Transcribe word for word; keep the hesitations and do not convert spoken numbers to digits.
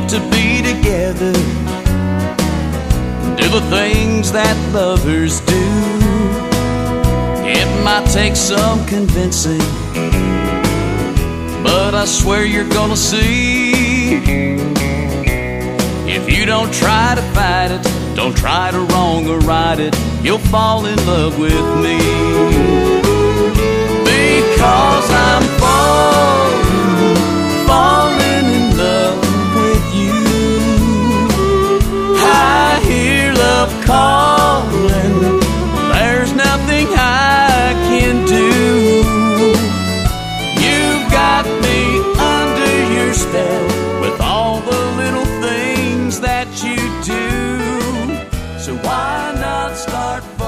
to be together, do the things that lovers do. It might take some convincing, but I swear you're gonna see. If you don't try to fight it, don't try to wrong or right it, you'll fall in love with me. Because I'm falling, falling in love with you. I hear love calling, there's nothing I can do. You've got me under your spell with all the little things that you do. So why not start